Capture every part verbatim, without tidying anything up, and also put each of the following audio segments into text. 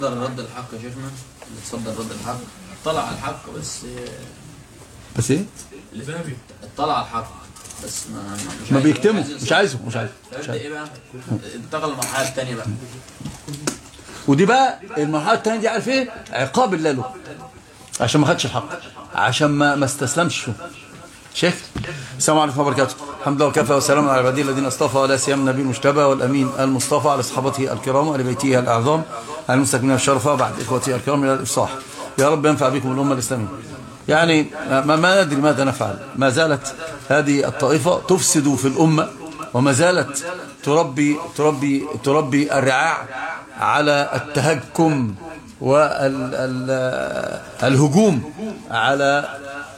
رد الحق يا شيخنا، اللي تصدر رد الحق طلع على الحق بس بس ايه؟ اللي اطلع على الحق بس ما مش ما بيكتمه، مش عايزه مش عايزه مش عايزه ايه بقى؟ انتقل للمرحله الثانيه بقى، ودي بقى المرحله الثانيه دي عارف ايه؟ عقاب الله له عشان ما خدش الحق، عشان ما ما استسلمش. شيخ السلام عليكم ورحمه الله وبركاته. الحمد لله وكفى وسلام على عباده الذين اصطفى، ولا سيما النبي المجتبى والامين المصطفى على صحابته الكرام وآل بيته الاعظم المستكملين الشرفه. بعد اخوتي الكرام الى الافصاح، يا رب ينفع بكم الامه الاسلاميه. يعني ما, ما ندري ماذا نفعل، ما زالت هذه الطائفه تفسد في الامه، وما زالت تربي تربي تربي الرعاع على التهكم والهجوم على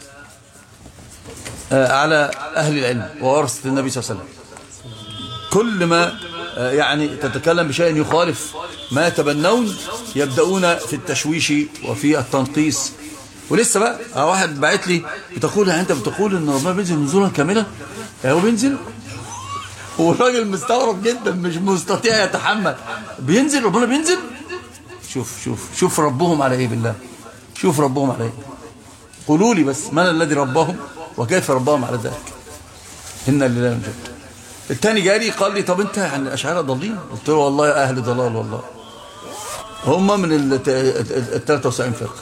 على أهل العلم وورثة النبي صلى الله عليه وسلم. كل ما يعني تتكلم بشيء يخالف ما يتبنون يبدأون في التشويش وفي التنقيص. ولسه بقى واحد بعت لي بتقول يعني انت بتقول ان ربنا بينزل نزولا كاملا، هو بينزل والراجل مستغرب جدا مش مستطيع يتحمل. بينزل ربنا بينزل. شوف شوف شوف ربهم على ايه بالله، شوف ربهم على ايه. قولوا لي بس من الذي ربهم وكيف ربهم على ذلك. إنا لله ونجد. الثاني جاري قال لي طب انت يعني الاشاعره ضالين؟ قلت له والله يا اهل ضلال، والله هم من ال ثلاثة وسبعين فرقه.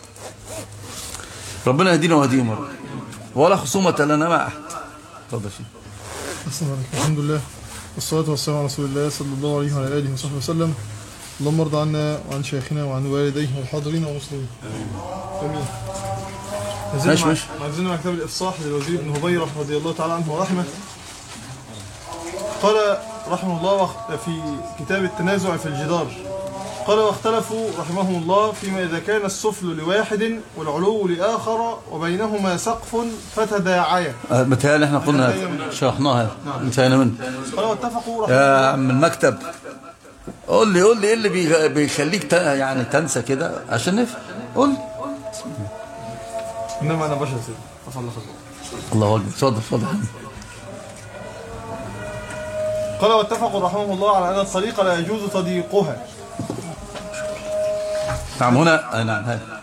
ربنا يهدينا ويهديهم ولا خصومه لنا مع احد. اتفضل فيه. الحمد لله والصلاه والسلام على رسول الله صلى الله عليه وعلى اله وصحبه وسلم. اللهم ارض عنا وعن شيخنا وعن والديه والحاضرين والمسلمين. امين. ماشي ماشي. ما زلنا مع كتاب الإفصاح للوزير بن هبيرة رضي الله تعالى عنه ورحمه. قال رحمه الله في كتاب التنازع في الجدار، قال واختلفوا رحمهم الله فيما إذا كان السفل لواحد والعلو لآخر وبينهما سقف فتداعيا. متهيألي احنا قلنا شرحناها. نعم. انتهينا منه. قال واتفقوا يا عم المكتب، قول لي قول لي ايه اللي بيخليك يعني تنسى كده عشان نفهم. قول لي. إنما أنا بشر سيدي. الله خير. الله أكبر. اتفضل اتفضل. قال واتفقوا رحمه الله على أن الطريق لا يجوز تضييقها. نعم هنا نعم هذا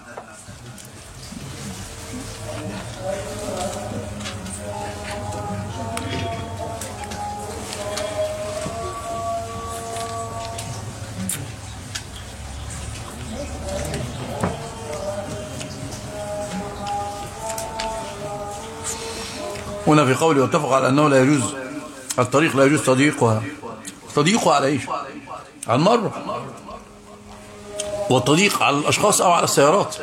هنا في قوله واتفق على أنه لا يجوز الطريق لا يجوز تضييقها. تضييقها على ايش؟ على المرة، والتضييق على الأشخاص أو على السيارات.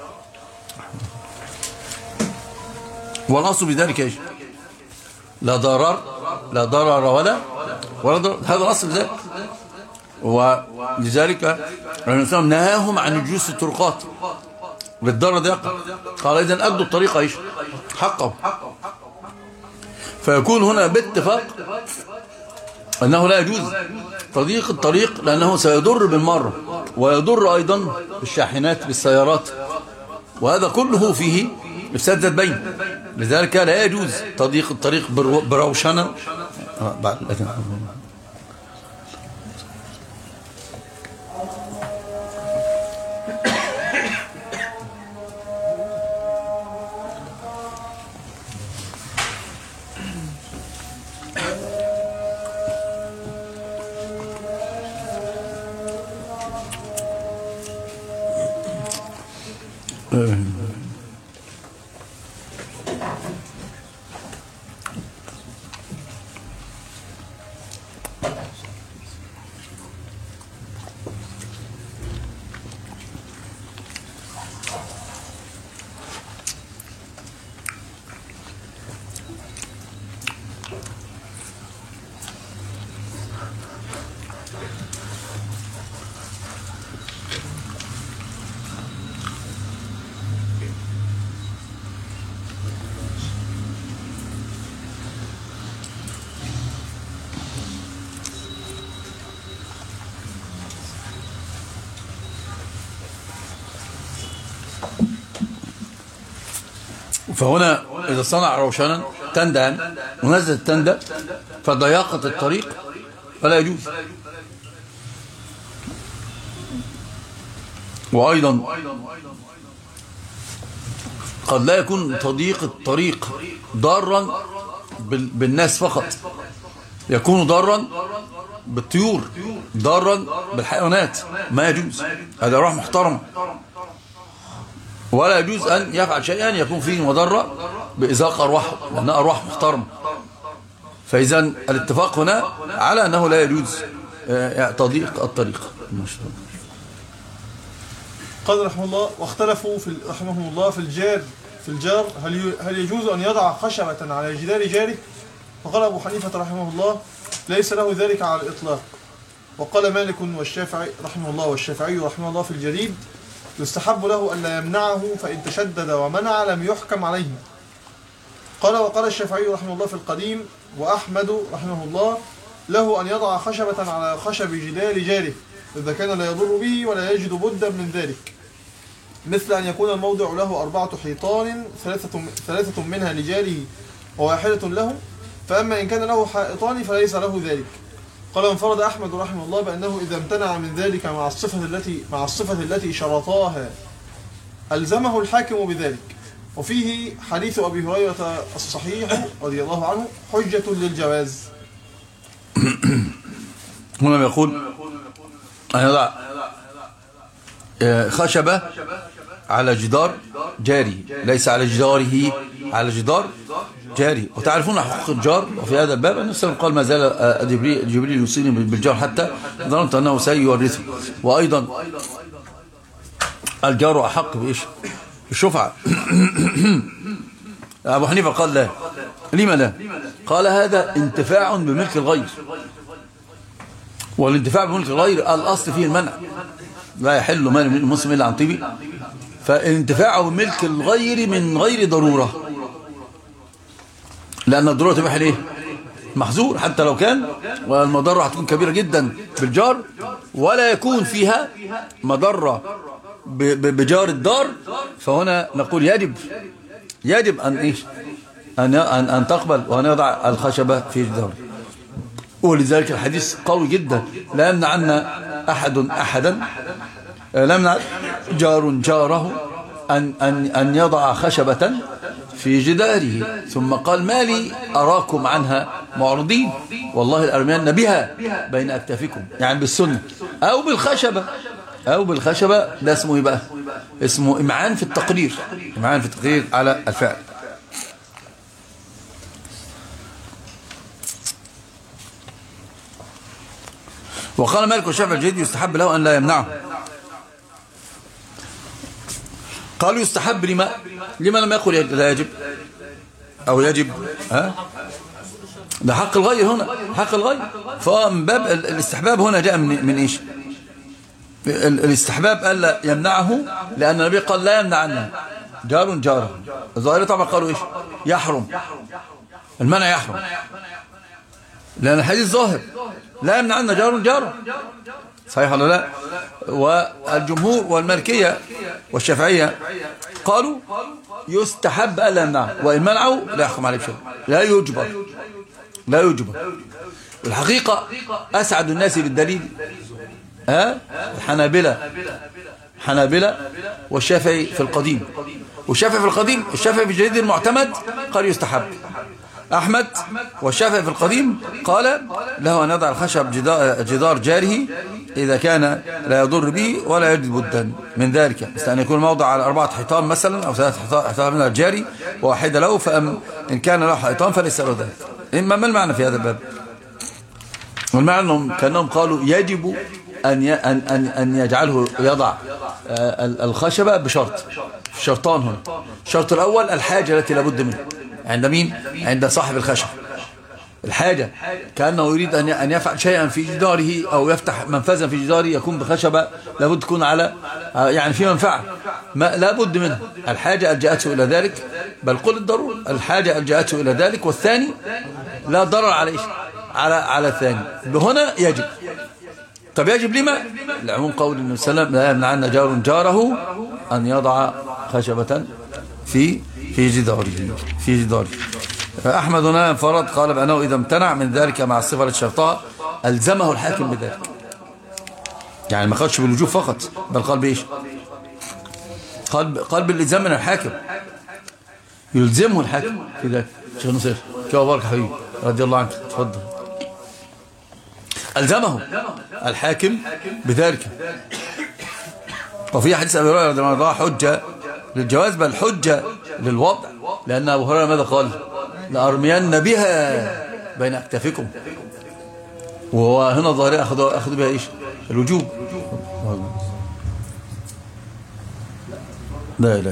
والأصل بذلك ايش؟ لا ضرر لا ضرر ولا ولا ضرر. هذا الأصل بذلك. ولذلك الإسلام نهاهم عن الجلوس في الطرقات بالضرر ده. قال إذن أدوا الطريق ايش؟ حقه. فيكون هنا باتفاق أنه لا يجوز تضييق الطريق، لأنه سيضر بالمرة ويضر أيضا بالشاحنات بالسيارات، وهذا كله فيه إفساد ذات بين. لذلك لا يجوز تضييق الطريق بروشنة. فهنا إذا صنع روشنا تندى ونزل التندى فضياقة الطريق فلا يجوز. وأيضا قد لا يكون تضييق الطريق ضارا بالناس فقط، يكون ضارا بالطيور، ضارا بالحيوانات، ما يجوز، هذا أرواح محترمة، ولا يجوز أن يفعل شيئا يكون فيه مضرة بإزاق أرواحه، لأنها أرواح محترمة. فإذا الاتفاق هنا على أنه لا يجوز تضييق الطريق. قال رحمه الله: واختلفوا في رحمهم الله في الجار في الجار هل هل يجوز أن يضع خشبة على جدار جاره؟ فقال أبو حنيفة رحمه الله: ليس له ذلك على الإطلاق. وقال مالك والشافعي رحمه الله والشافعي رحمه الله في الجديد: يستحب له أن لا يمنعه، فإن تشدد ومنع لم يحكم عليه. قال وقال الشافعي رحمه الله في القديم وأحمد رحمه الله: له أن يضع خشبة على خشب جدار جاره إذا كان لا يضر به ولا يجد بدا من ذلك، مثل أن يكون الموضع له أربعة حيطان ثلاثة, ثلاثة منها لجاره وواحدة له، فأما إن كان له حائطان فليس له ذلك. قال انفرد أحمد رحمه الله بأنه إذا امتنع من ذلك مع الصفة التي مع الصفة التي شرطاها ألزمه الحاكم بذلك. وفيه حديث أبي هريرة الصحيح رضي الله عنه حجة للجواز. هنا يقول أن يضع خشبة على جدار جاري، ليس على جداره، على جدار جاري. وتعرفون حقوق الجار، وفي هذا الباب النبي صلى الله عليه وسلم قال: ما زال جبريل, جبريل يوصيني بالجار حتى ظننت أنه سيورثه. وأيضا الجار أحق بإيش؟ الشفعة. أبو حنيفة قال لا. لما لا؟ قال هذا انتفاع بملك الغير، والانتفاع بملك الغير الأصل فيه المنع، لا يحل مال المسلم إلا عن طيبه. فالانتفاع بملك الغير من غير ضرورة، لأن الضرورة تبقى ايه؟ محظور، حتى لو كان والمضرة هتكون كبيرة جدا بالجار، ولا يكون فيها مضرة بجار الدار، فهنا نقول يجب يجب أن إيش أن أن أن تقبل وأن يضع الخشبة في جداره. ولذلك الحديث قوي جدا: لا يمنع عنا أحد أحدا، لا يمنع جار جاره أن أن أن يضع خشبة في جداره. ثم قال: ما لي أراكم عنها معرضين، والله الأرميان بها بين أكتافكم، يعني بالسنة أو بالخشبة أو بالخشبة. ده اسمه إيه بقى؟ اسمه إمعان في التقرير، إمعان في التقرير على الفعل. وقال مالك والشافعي الجديد: يستحب له أن لا يمنعه. قالوا يستحب لما لما لم يقل لا يجب أو يجب؟ ها؟ ده حق الغير هنا، حق الغير. فمن باب الاستحباب هنا جاء من, من إيش؟ الاستحباب ألا يمنعه، لأن النبي قال: لا يمنع عنه جار جاره. الظاهرة طبعا قالوا إيش؟ يحرم، المنع يحرم، لأن الحديث ظاهر لا يمنع عنا جار جاره، صحيح ولا لا؟ والجمهور والمالكية والشافعية قالوا يستحب ألا يمنعه، وإن منعوا لا يحكم عليه بشيء، لا يجبر، لا يجبر. الحقيقة أسعد الناس بالدليل ها الحنابلة، حنابلة والشافعي في القديم، والشافعي في القديم، الشافعي في الجديد المعتمد قال يستحب. أحمد والشافعي في القديم قال له أن يضع الخشب جدار جاره إذا كان لا يضر به ولا يجد بدا من ذلك، مثل أن يكون موضع على أربعة حيطان مثلا أو ثلاثة حيطان من الجاري وواحدة له، فإن كان له حيطان فليس له ذلك. إما ما المعنى في هذا الباب؟ والمعنى أنهم كأنهم قالوا يجب أن أن أن يجعله يضع الخشبة بشرط، شرطان هنا. الشرط الأول الحاجة التي لابد منها عند مين؟ عند صاحب الخشب. الحاجة كأنه يريد أن يفعل شيئا في جداره أو يفتح منفذا في جداره يكون بخشبة، لابد تكون على يعني في منفعة ما لابد منها. الحاجة ألجأته إلى ذلك، بل قل الضرورة، الحاجة ألجأته إلى ذلك. والثاني لا ضرر على إيش؟ على على الثاني. هنا يجب. طب يجب لما؟ لعموم قول النبي صلى الله عليه وسلم: لا يمنعن جار جاره أن يضع خشبة في في جداره في جداره. أحمد هنا انفرد قال بأنه إذا امتنع من ذلك مع الصفة الشرطاء ألزمه الحاكم بذلك، يعني ما قالش بالوجوب فقط، بل قال بإيش؟ قلب قلب الالزام من الحاكم، يلزمه الحاكم في ذلك. شيخ نصير كيف بارك حبيبي رضي الله عنك، تفضل. ألزمه الحاكم بذلك. وفي حديث أبي هريرة رضي الله عنه حجة للجواز بل حجة للوضع، لأن أبو هريرة ماذا قال؟ لأرمين بها بين أكتافكم. وهو هنا الظاهرية أخذوا أخذوا بها إيش؟ الوجوب. لا لا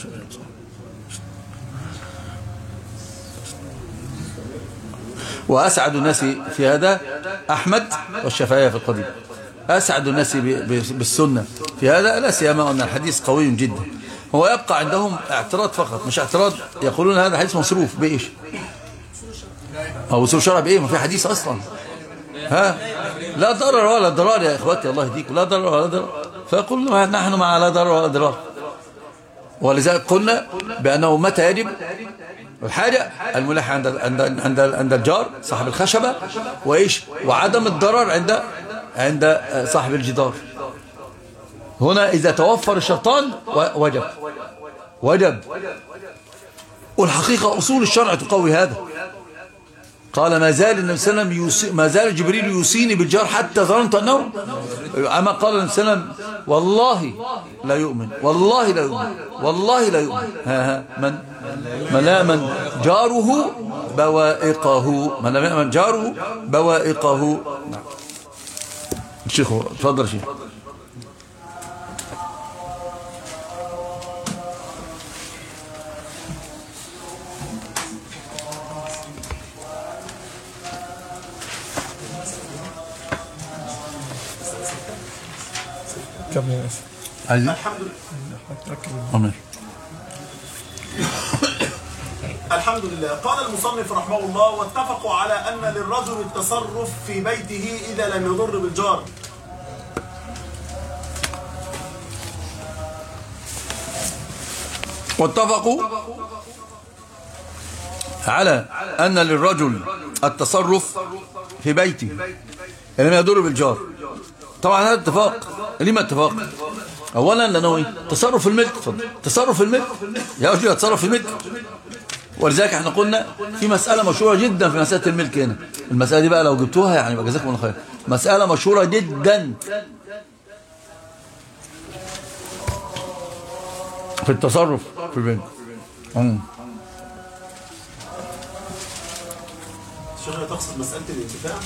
وأسعد الناس في هذا أحمد والشافعية في القديم. أسعد الناس بالسنة في هذا، لا سيما أن الحديث قوي جدا. هو يبقى عندهم اعتراض فقط، مش اعتراض، يقولون هذا حديث مصروف بإيش؟ أو وصول شرع بإيه؟ ما في حديث أصلا. ها لا ضرر ولا ضرار يا إخواتي، الله يهديكم، لا ضرر ولا ضرار. فقلنا نحن مع لا ضرر ولا ضرار. ولذلك قلنا بأنه متى يجب الحاجة الملح عند عند عند عند الجار صاحب الخشبة، وإيش؟ وعدم الضرر عند عند صاحب الجدار. هنا إذا توفر الشرطان وجب وجب. والحقيقة أصول الشرع تقوي هذا. قال ما زال النبي صلى الله عليه وسلم يوصي، ما زال جبريل يوصيني بالجار حتى ظننت أنه، أما قال النبي صلى الله عليه وسلم والله لا يؤمن، والله لا يؤمن، والله لا يؤمن. ها ها من من لا من جاره بوائقه، من لا يأمن جاره بوائقه. نعم الشيخ تفضل شيخ. الحمد لله. الحمد لله. قال المصنف رحمه الله: واتفقوا على أن للرجل التصرف في بيته إذا لم يضر بالجار. واتفقوا على أن للرجل التصرف في بيته إذا لم يضر بالجار. طبعا هذا اتفاق. لما اتفاق؟ اولا لانه ايه؟ تصرف في الملك. تصرف في الملك، يا رجل يتصرف في الملك. ولذلك احنا قلنا في مسألة مشهورة جدا في مسألة الملك هنا. المسألة دي بقى لو جبتوها يعني بقى جزاكم الله خير. مسألة مشهورة جدا في التصرف في الملك. امم الشيخ تقصد مسألة الانتفاع؟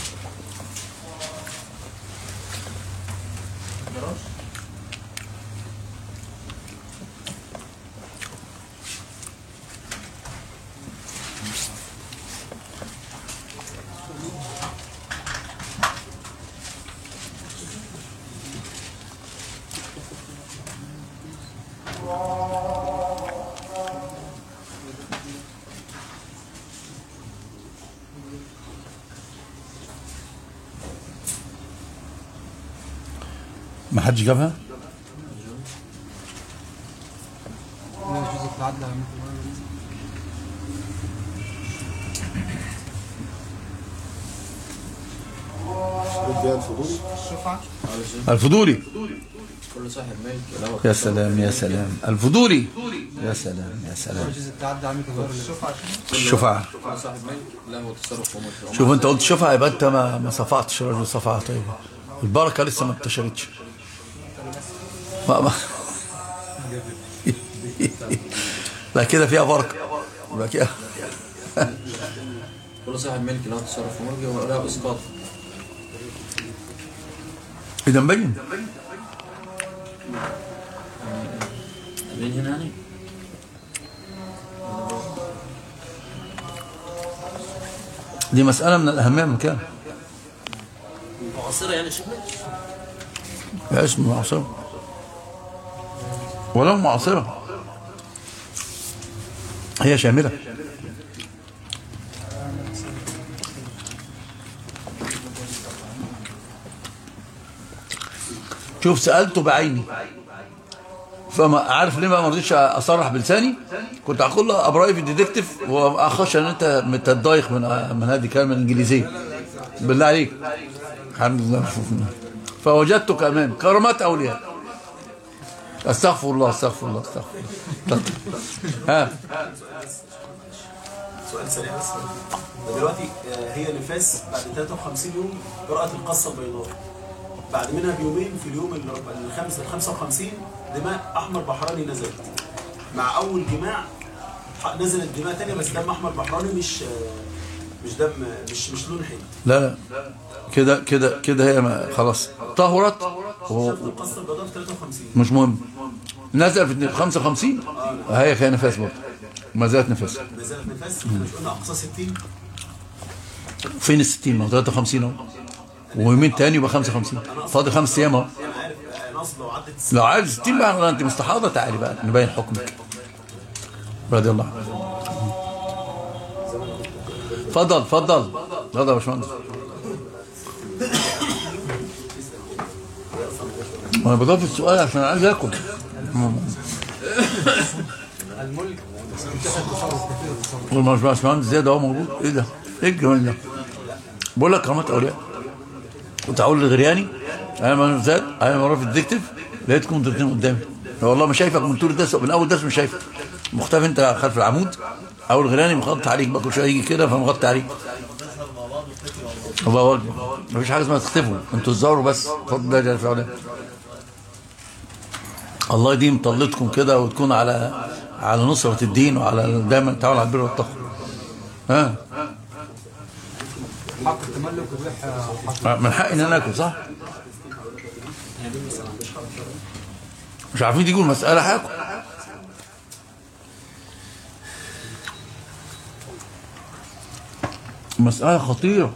ما حدش جابها؟ الفضولي. كل صاحب ملك. يا سلام يا سلام. الفضولي. يا سلام يا سلام. الشفعة. صاحب ملك له تصرف وملك. شوف انت قلت شفعة يبقى انت ما ما صفعتش رجل صفعة طيبة. البركة لسه ما انتشرتش. ما ما لا كده فيها بركة. يبقى كده. كل صاحب ملك له تصرف وملك وله اسقاط. اذا مبين. مين هنا يعني؟ دي مسألة من الأهمية من كان. معاصرة يعني شبه؟ يا اسم معاصرة ولو معاصرة هي شاملة. شوف سألته بعيني فما عارف ليه ما رضيتش اصرح بلساني. كنت هقول له ابراهيم في الديتكتيف واخش ان انت متضايق من من هذه الكلمه الانجليزيه بالله عليك. الحمد لله. فوجدتك امام كرامات اولياء. استغفر الله استغفر الله استغفر الله. ها سؤال سريع بس. دلوقتي هي نفاس بعد ثلاثة وخمسين يوم رأت القصة البيضاء، بعد منها بيومين في اليوم الخامس الخمسة وخمسين دماء أحمر بحراني نزلت، مع أول جماع نزلت دماء تانية بس دم أحمر بحراني، مش مش دم مش مش لون حيض. لا لا كده كده كده هي خلاص طهرت. القصة البيضاء في ثلاثة وخمسين مش مهم، نزل في خمسة وخمسين هي كان نفاس برضه، ما زالت نفاس. ما زالت نفاس. مش قلنا أقصى ستين؟ فين ال ستين؟ ما هو ثلاثة وخمسين اهو، ويومين تاني يبقى خمسة وخمسين، فاضل خمس ايام اهو. انا عارف انا قصدي لو عدت لو عايز ستين بقى انت مستحاضه تعالي بقى نبين حكمك رضي الله عنك. اتفضل اتفضل اتفضل يا باشمهندس. انا بضيف السؤال عشان عايز اكل. الملك والباشمهندس زياد اهو موجود. ايه ده؟ ايه الجمال ده؟ بقول لك كرامات اولياء. كنت هقول لغرياني انا ما زاد انا مره في الديكتيف لقيتكم انتوا الاثنين قدامي. والله ما شايفك من طول الدرس، من اول درس مش شايفك، مختفي انت خلف العمود. اول غرياني مغطي عليك بقى، كل شويه يجي كده فمغطي عليك. الله اكبر، مفيش حاجه اسمها تختفوا، انتوا تزوروا بس. اتفضل يا جلال في علام. الله يديم طلتكم كده وتكون على على نصرة الدين وعلى دايما التعاون على البر والتقوى. ها حق التملك وبيح من حقي ان انا اكل صح؟ مش عارفين تيجوا المسألة هاكل. مسألة خطيرة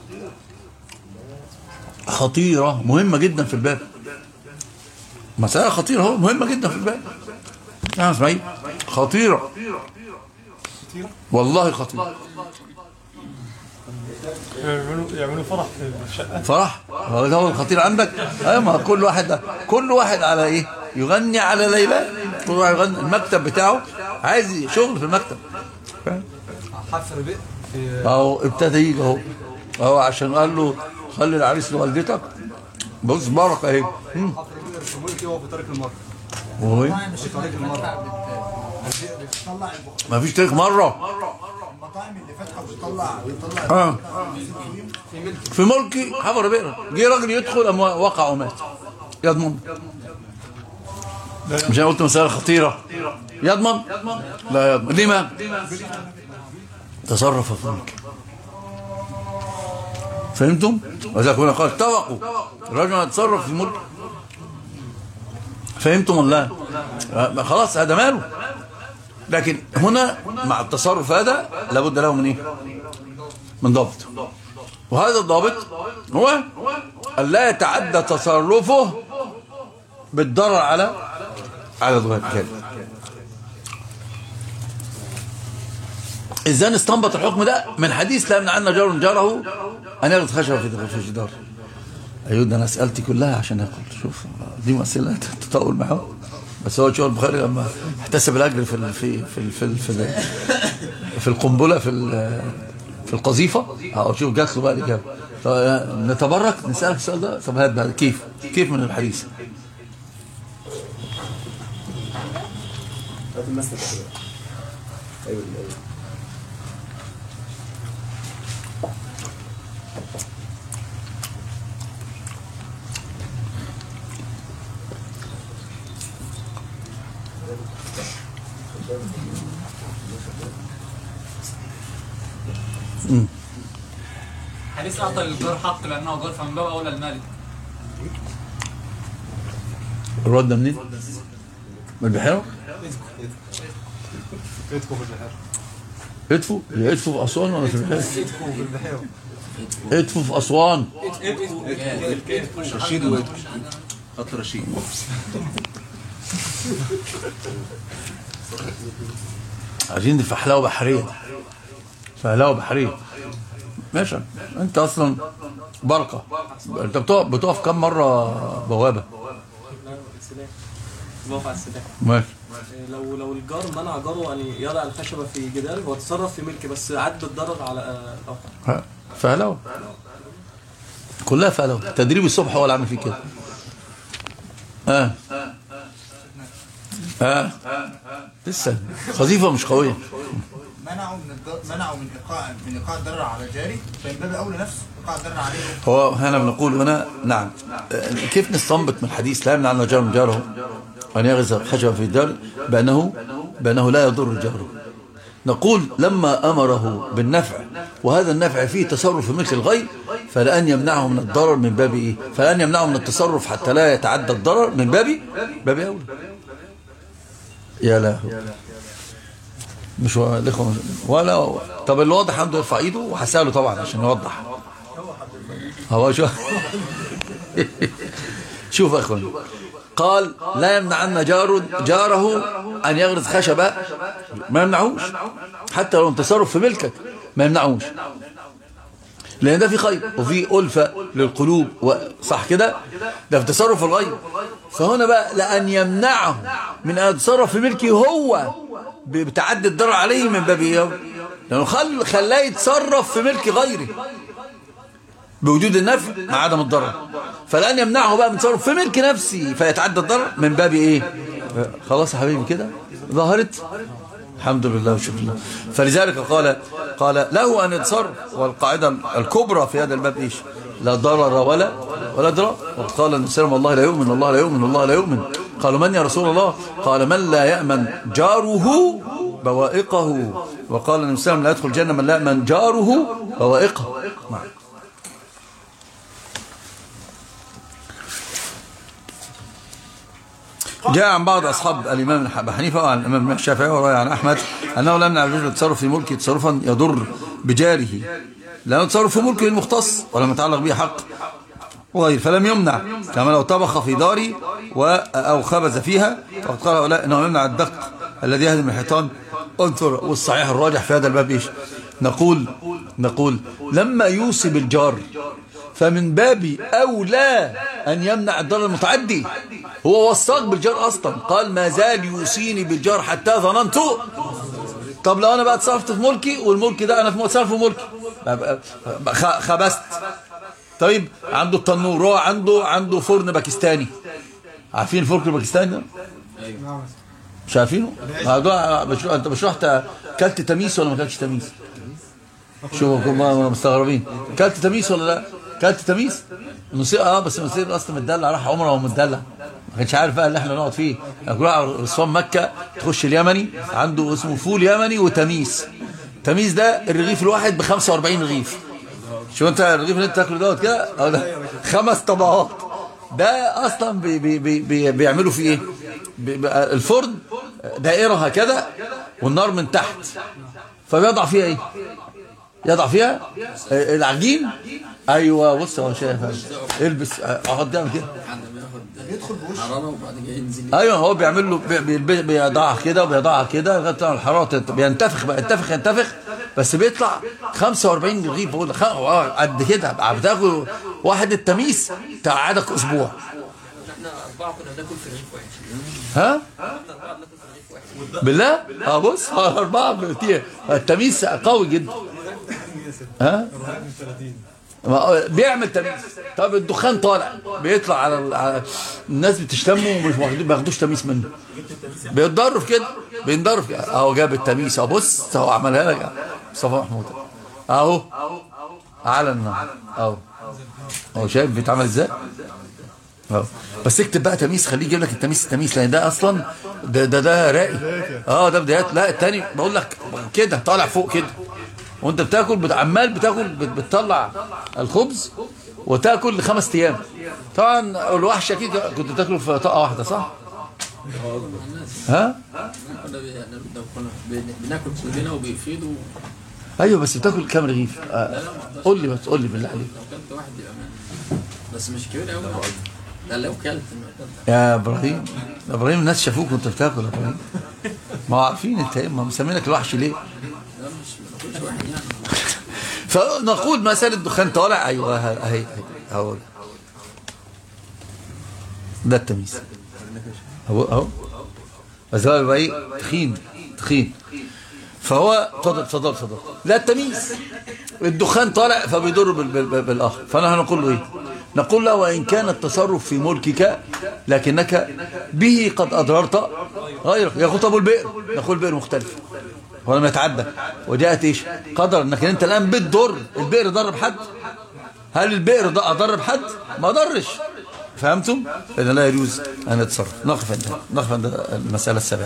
خطيرة مهمة جدا في الباب. مسألة خطيرة هو مهمة جدا في الباب. يا اسماعيل خطيرة والله خطيرة. يعملوا يعملوا فرح في الشقة. فرح هو ده هو الخطير عندك. ايوه ما كل واحد كل واحد على ايه يغني على ليلى. كل واحد يغني المكتب بتاعه عايز شغل في المكتب. حفر بئر اهو ابتدى يجي اهو اهو عشان قال له خلي العريس لوالدتك. بص بركه اهي. حفر بئر في ملكي وهو في طريق المرة. وهو في طريق المرة ما فيش طريق مره. المطاعم اللي فاتحه بتطلع بتطلع اه في ملكي حفر بئر. جه راجل يدخل أم وقع ومات. يضمن؟ مش انا قلت مسألة خطيرة. يضمن؟ لا يضمن. لما؟ تصرف في ملكي. فهمتم؟ وذلك هنا قال اتفقوا الرجل يتصرف في ملكه. فهمتم ولا لا؟ خلاص هذا ماله. لكن هنا مع التصرف هذا لابد له من ايه؟ من ضابط. وهذا الضابط هو أن لا يتعدى تصرفه بالضرر على على الغير. إذا نستنبط الحكم ده من حديث لا يمنعن جار جاره أن يغرس خشبة في الجدار. أيوة ده أنا أسئلتي كلها عشان آكل. شوف دي مسألة تطول معه. بس هو شو البخاري لما احتسب الأجر في في في في في, في القنبلة في في القذيفة. أو شوف جات له بقى الإجابة. نتبرك نسألك السؤال ده. طب هات بقى كيف كيف من الحديث. ايوه حديث أعطى للجار حق لأنه جار فمن باب أولى المالك. الرد ده منين؟ من البحيرة؟ ادفوا في البحيرة. ادفوا؟ هي ادفوا في أسوان ولا في البحيرة؟ ادفوا في البحيرة. ادفوا في أسوان. رشيد وادفو خط رشيد. عايزين دي فحلاوة بحرية. فحلاوة بحرية. ماشي. انت اصلا بركة. انت بتقف بتقف كم مرة بوابة؟ بقف على السلاح. ماشي. لو لو الجار منع جاره ان يضع الخشبه في جدار هو تصرف في ملكي بس عد بالضرر على الاخر. فهلاوة كلها فهلاوة. تدريب الصبح هو اللي عامل فيه كده. اه ها لسه قذيفه مش قويه. منعوا من الض... منعوا من ايقاع من ايقاع الضرر على جاري، فمن باب اولى نفسه ايقاع الضرر عليه. هو هنا بنقول هنا نعم. كيف نستنبط من الحديث لا يمنع عن جار من جاره أن يغرز خشبة في الدار بأنه بأنه لا يضر جاره؟ نقول لما أمره بالنفع وهذا النفع فيه تصرف في ملك الغير، فلأن يمنعه من الضرر من باب إيه؟ فلأن يمنعه من التصرف حتى لا يتعدى الضرر من باب باب أولى. يا لا مش الإخوة ولا. طب اللي واضح عنده يرفع إيده وهسأله طبعا عشان يوضح. هو شو شوف يا إخوان، قال لا يمنعن جار جاره أن يغرز خشبة، ما يمنعوش حتى لو تصرف في ملكك، ما يمنعوش لأن ده في خير وفي ألفة للقلوب، صح كده؟ ده في تصرف الغير. فهنا بقى لأن يمنعه من أن يتصرف في ملكه هو بتعدي الضرر عليه من باب إيه؟ لأنه خل خلاه يتصرف في ملك غيره بوجود النفع مع عدم الضرر، فلأن يمنعه بقى من تصرف في ملك نفسه فيتعدى الضرر من باب ايه؟ خلاص يا حبيبي كده ظهرت الحمد لله وشكر الله. فلذلك قال قال له أن يتصرف، والقاعدة الكبرى في هذا الباب ايش؟ لا ضرر ولا ولا ضرر. وقال النبي صلى الله عليه وسلم الله لا يؤمن الله لا يؤمن الله لا يؤمن. قالوا من يا رسول الله؟ قال من لا يأمن جاره بوائقه. وقال النبي صلى الله عليه وسلم لا يدخل الجنة من لا يأمن جاره بوائقه. جاء عن بعض أصحاب الإمام أبي حنيفة وعن الإمام الشافعي وروي عن أحمد أنه لا يمنع الرجل التصرف في ملكه تصرفا يضر بجاره، لأنه تصرف في ملكه المختص ولم يتعلق به حق وغير، فلم يمنع. كما لو طبخ في داري أو خبز فيها، فقد قال هؤلاء أنه يمنع الدق الذي يهدم الحيطان. انظر، والصحيح الراجح في هذا الباب إيش؟ نقول نقول لما يوصي بالجار فمن باب أولى أن يمنع الضرر المتعدي. هو وصاك بالجار أصلا، قال ما زال يوصيني بالجار حتى ظننت. طب لو أنا بقى اتصرفت في ملكي والملك ده أنا في متصرف في ملكي خبست، طيب عنده التنور، هو عنده عنده فرن باكستاني. عارفين الفرن الباكستاني ده؟ مش عارفينه؟ انت مش رحت كلت تميس ولا ما كلتش تميس؟ شوفوا مستغربين، كلت تميس ولا لا؟ كلت تميس؟ الموسيقى اه بس الموسيقى اصلا متدلع، راح عمره وهو متدلع، ما كانش عارف بقى اللي احنا نقعد فيه. يقول رسوان مكه تخش اليمني عنده اسمه فول يمني وتميس. تميس ده الرغيف الواحد ب خمسة وأربعين رغيف. شو انت الرغيف اللي انت تاكله دوت كده ده خمس طبقات. ده اصلا بي بي بي بيعملوا فيه ايه؟ الفرن دائره هكذا والنار من تحت، فبيضع فيها ايه؟ يضع فيها العجين. ايوه بص هو شايف البس اقعد يعمل كده يدخل حراره وبعد كده ينزل. ايوه هو بيعمل له بيضعها كده وبيضعها كده لغايه الحراره بينتفخ بقى ينتفخ ينتفخ بس بيطلع خمسة وأربعين رغيف. بقول لك قد كده بتاكل واحد التميس تقعدك اسبوع. احنا اربعه كنا بناكل في رغيف واحد. ها؟ بالله؟ اه بص اربعه التميس قوي جدا. ها؟ بيعمل تمييز. طب الدخان طالع بيطلع على, على الناس بتشتمه ومش ما بياخدوش تمييز منه، بيتضروا في كده بينضروا في اهو جاب التمييز اهو. بص اهو عملها لك مصطفى محمود اهو على النار اهو اهو شايف بيتعمل ازاي اهو. بس اكتب بقى تمييز، خليه يجيب لك التمييز التمييز لان ده اصلا ده ده ده راقي. اه ده بدايات. لا الثاني بقول لك كده طالع فوق كده وانت بتاكل عمال بتاكل بتطلع الخبز وتاكل لخمس ايام. طبعا الوحش اكيد كنت بتاكله في طاقه واحده صح؟ ها؟ بناكل كلنا وبيفيدوا. ايوه بس بتاكل كام رغيف؟ آه. قول لي بس قول لي بالله عليك. لو كلت واحد يبقى بس مش كبير قوي. ده لو كلت يا ابراهيم يا ابراهيم الناس شافوك وانت بتاكل يا ابراهيم، ما عارفين انت ايه، ما مسمينك الوحش ليه؟ فنقول مسألة الدخان طالع ايوه اهي اهو ده التمييز اهو اهو بس هو يبقى ايه تخين تخين. فهو اتفضل اتفضل اتفضل لا التمييز الدخان طالع فبيضر بالاخر. فانا هنقول له ايه؟ نقول له وإن كان التصرف في ملكك لكنك به قد أضررت غيرك. يقول طب البئر، نقول البئر مختلف ولم يتعدى، وجاءت إيش قدر أنك أنت الآن بتضر. البئر ضر بحد؟ هل البئر أضر بحد؟ ما ضرش. فهمتم؟ إذا لا يجوز أن يتصرف. نقف عند نقف عند المسألة السابعة.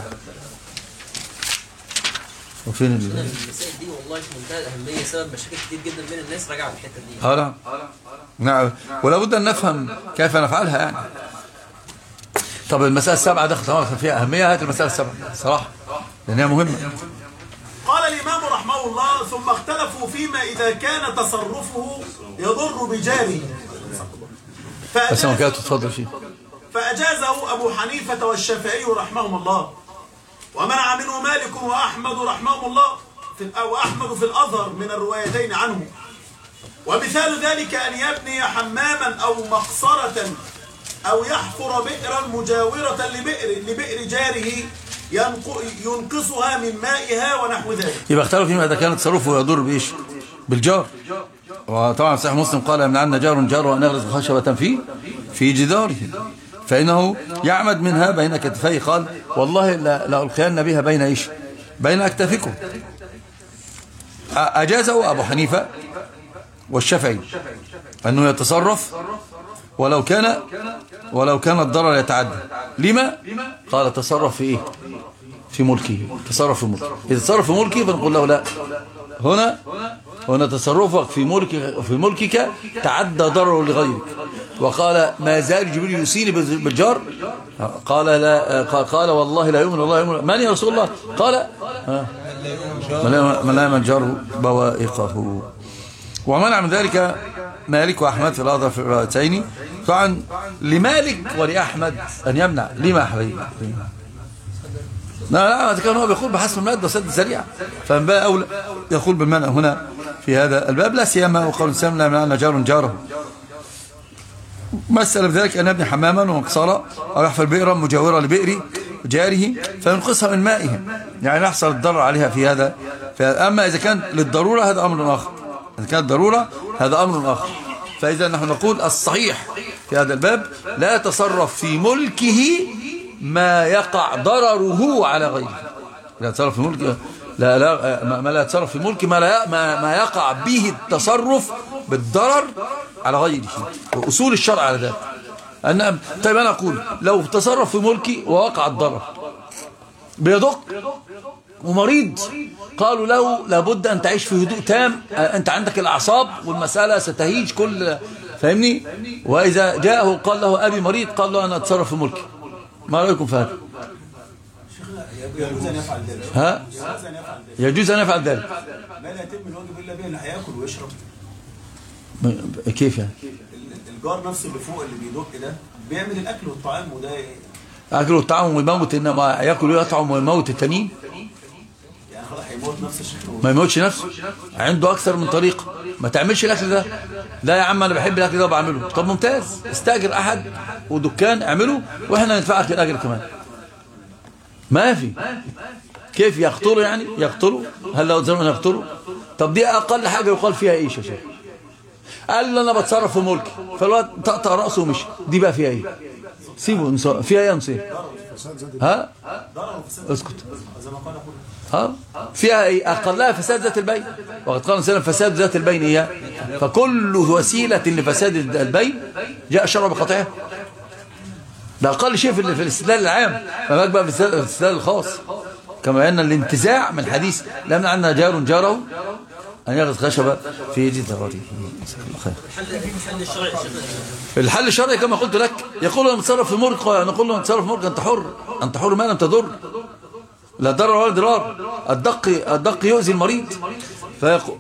وفين المسائل دي والله في منتهى الأهمية، سبب مشاكل كتير جدا بين الناس راجعة في الحتة دي. اه نعم، ولا بد أن نفهم كيف نفعلها يعني. طب المسألة السابعة دخل فيها أهمية، هات المسألة السابعة صراحة لأنها مهمة. قال الإمام رحمه الله: ثم اختلفوا فيما إذا كان تصرفه يضر بجاره بس ما كانت تتفضل فيه. فأجازه أبو حنيفة والشافعي رحمهم الله، ومنع منه مالك وأحمد رحمهم الله في وأحمد في الأظهر من الروايتين عنه. ومثال ذلك أن يبني حماما أو مقصرة أو يحفر بئرا مجاورة لبئر لبئر جاره ينقصها من مائها ونحو ذلك. يبقى اختلفوا فيما إذا كان تصرفه يضر بإيش؟ بالجار. وطبعا صحيح مسلم قال يمنعنا جار جار وأن يغرز خشبة في في جداره، فإنه يعمد منها بين كتفيه. قال والله لألقين بها بين إيش؟ بين أكتافكم. أجازه أبو حنيفة والشافعي أنه يتصرف ولو كان ولو كان الضرر يتعدى. لما؟ قال تصرف في إيه؟ في ملكه. تصرف في ملكه. إذا تصرف في ملكه فنقول له لا، هنا هنا تصرفك في ملكك في ملكك تعدى ضرره لغيرك. وقال ما زال جبريل يوصيني بالجار، قال لا، قال والله لا يؤمن الله يؤمن. من يا رسول الله؟ قال من لا يؤمن الجار بوائقه. ومنع من ذلك مالك وأحمد في الأظهر في الروايتين. طبعا لمالك ولأحمد أن يمنع. لما أحمد؟ لا لا كان هو بيقول بحسب المادة وسد الذريعة، فمن بقى أولى يقول بالمنع هنا في هذا الباب، لا سيما وقول السلام لا يمنعنا جار جاره. مثل بذلك أن يبني حماما ومقصرة أو يحفر بئرا مجاورة لبئر جاره فينقصها من مائه، يعني يحصل الضرر عليها في هذا. أما إذا كان للضرورة هذا أمر آخر، إذا كانت ضرورة هذا أمر آخر. فإذا نحن نقول الصحيح في هذا الباب لا يتصرف في ملكه ما يقع ضرره على غيره. لا يتصرف في ملكه لا لا ما لا يتصرف في ملكه ما لا ما, ما يقع به التصرف بالضرر على غيره. وأصول الشرع على ذلك. أن طيب أنا أقول لو تصرف في ملكي ووقع الضرر بيدق ومريض، قالوا له لابد أن تعيش في هدوء تام، أنت عندك الأعصاب والمسألة ستهيج كل، فاهمني؟ وإذا جاءه قال له أبي مريض، قال له أنا أتصرف في ملكي. ما رأيكم في هذا؟ يجوز أن يفعل ذلك. ها؟ يجوز أن يفعل ذلك. ما لا يتم الواجب إلا به، إنه هياكل ويشرب. كيف يعني؟ الجار نفسه اللي فوق اللي بيدق ده بيعمل الأكل والطعام، وده أكل والطعام ويموت، إنما يأكل ويطعم ويموت التانيين. يعني خلاص هيموت نفس الشيء. ما يموتش نفسه، عنده أكثر من طريقة. ما تعملش الأكل ده. لا يا عم أنا بحب الأكل ده وبعمله. طب ممتاز، استأجر أحد ودكان اعمله وإحنا ندفعك الأجر كمان. ما في. كيف يقتله يعني؟ يقتله؟ هل لو زمن يقتله؟ طب دي أقل حاجة يقال فيها إيش يا شيخ؟ قال لي أنا بتصرف في ملكي، فالواد طقطق رأسه ومشي. دي بقى فيها إيه؟ سيبه. فيها إيه يا نصير؟ ها؟ اسكت. ها؟ فيها إيه؟ أقلها فساد ذات البين. وقد قال سلم فساد ذات البين إياه. فكل وسيلة لفساد البين جاء شرع بقطعها. ده أقل شيء في الاستدلال العام، ما بالك بقى في الاستدلال الخاص. كما أن الانتزاع من الحديث لا يمنع عنا جار جاره أن يغرز خشبة في يد ضروري. الحل الشرعي كما قلت لك يقول له نتصرف في ملك، نقول له نتصرف في ملك، أنت حر، أنت حر ما لم تضر، لا ضرر ولا ضرار. الدق الدق يؤذي المريض. فيقول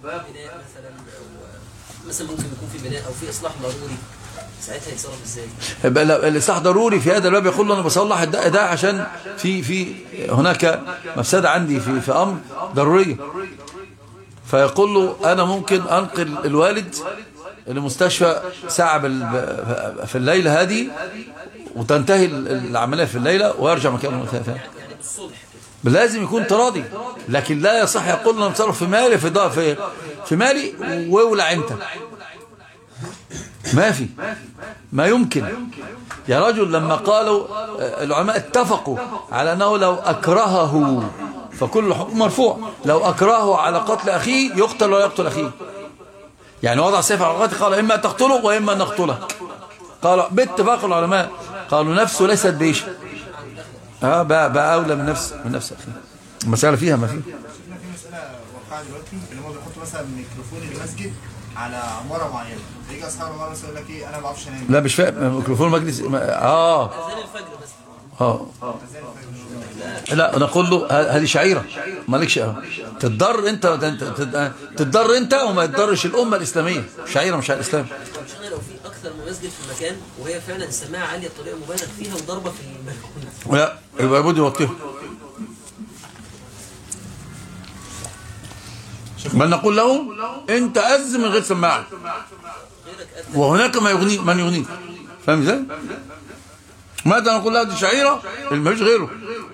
مثلا ممكن يكون في بناء أو في إصلاح ضروري، ساعتها يتصرف ازاي؟ الاصلاح ضروري في هذا الباب. يقول له انا بصلح الداء ده عشان في في هناك مفسده عندي في في امر ضروريه. فيقول له انا ممكن انقل الوالد لمستشفى ساعه في الليله هذه وتنتهي العمليه في الليله ويرجع مكانه ثاني. لازم يكون تراضي، لكن لا يصح يقول له نتصرف في مالي في في في مالي وولع انت. ما في، ما يمكن يا رجل. لما قالوا العلماء اتفقوا على أنه لو أكرهه فكل حكم مرفوع، لو أكرهه على قتل أخيه يقتل ولا يقتل أخيه. يعني وضع السيف على القاتل قال إما تقتله وإما نقتله. قالوا باتفاق العلماء، قالوا نفسه ليست بإيش، اه بقى, بقى أولى من نفس من نفس أخيه. المسألة فيها ما فيه. في مسألة واقعة دلوقتي اللي هم بيحطوا مثلا ميكروفون المسجد على عمارة معينة، يجي أصحاب العمارة مثلا يقول لك إيه أنا ما بعرفش أنام. لا مش فاهم ميكروفون مجلس اه اذان الفجر بس. اه لا نقول له هذه شعيرة مالكش اه تتضر انت تتضر انت وما تضرش الأمة الإسلامية. شعيرة مش على الإسلام. عشان لو في اكثر من مسجد في المكان وهي فعلا السماعه عاليه بطريقه مبالغ فيها وضربه في البلكونه، لا يبقى لابد يوقفه. بل نقول له انت أذن من غير سماعة، وهناك ما يغني من يغنيك. فاهم ازاي؟ ماذا نقول له دي شعيرة ما فيش غيره.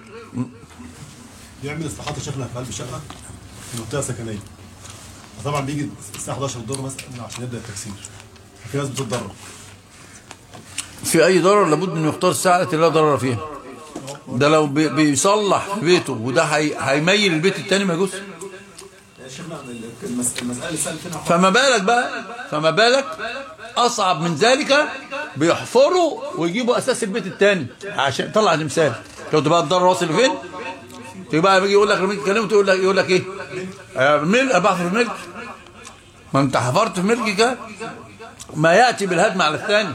بيعمل اصلاحات شكلها في قلب الشقه في منطقه سكنيه، طبعا بيجي الساعه حداشر الظهر مثلا عشان يبدا التكسير، في ناس بتتضرر. في اي ضرر لابد انه يختار الساعه التي لا ضرر فيها. ده لو بي بيصلح في بيته وده هيميل البيت الثاني ما يجوز. فما بالك بقى فما بالك اصعب من ذلك، بيحفروا ويجيبوا اساس البيت الثاني عشان طلع مثال. لو تبقى الضرر واصل فين تبقى بيجي يقول لك لما تكلمه تقول لك يقول لك ايه ملء بحفر في ملك. ما انت حفرت في ملكك ما ياتي بالهدم على الثاني.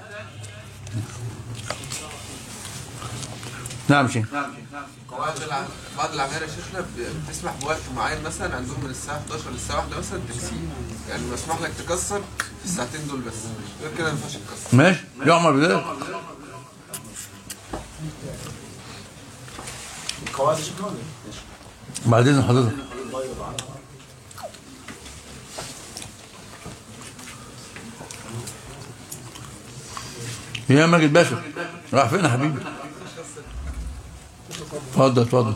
نعم شيء قواعد بعض العماير يا شيخنا بتسمح بوقت معين، مثلا عندهم من الساعه حداشر للساعه واحدة مثلا تكسير، يعني مسموح لك تكسر في الساعتين دول بس، غير كده ما ينفعش تكسر. ماشي يعمر بذلك. القواعد يا شيخنا بعد اذن حضرتك. يا ماجد باشا راح فين يا حبيبي؟ اتفضل اتفضل.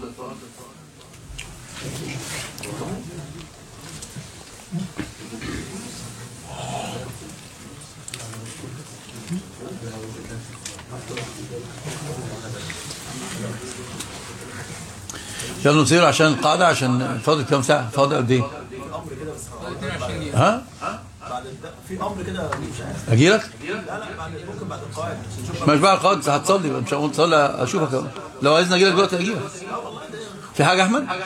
يلا نصير عشان القاعدة، عشان فاضل كام ساعة؟ فاضل قد ايه؟ ها؟ في امر كده مش عارف. اجي لك؟ لا لا بعد ممكن بعد القواعد. مش بعد القواعد هتصلي مش هقول تصلي اشوفك. لو عايزني اجي لك دلوقتي اجي لك. في حاجة يا احمد؟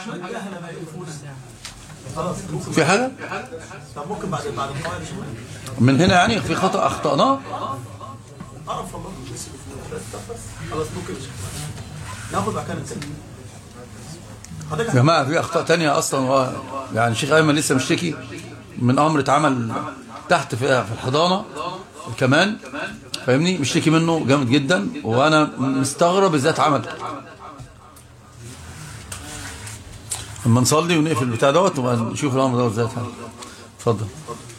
في حاجة؟ طب ممكن بعد بعد القواعد من هنا يعني في خطأ اخطأناه؟ اعرف والله خلاص ممكن ناخد مكان الثاني. يا جماعه في اخطاء تانية اصلا و... يعني الشيخ ايمن لسه مشتكي من امر اتعمل تحت في الحضانه كمان، فاهمني؟ مشتكي منه جامد جدا وانا مستغرب ازاي اتعمل. اما نصلي ونقفل البتاع دوت ونشوف الامر دوت ازاي اتعمل. اتفضل.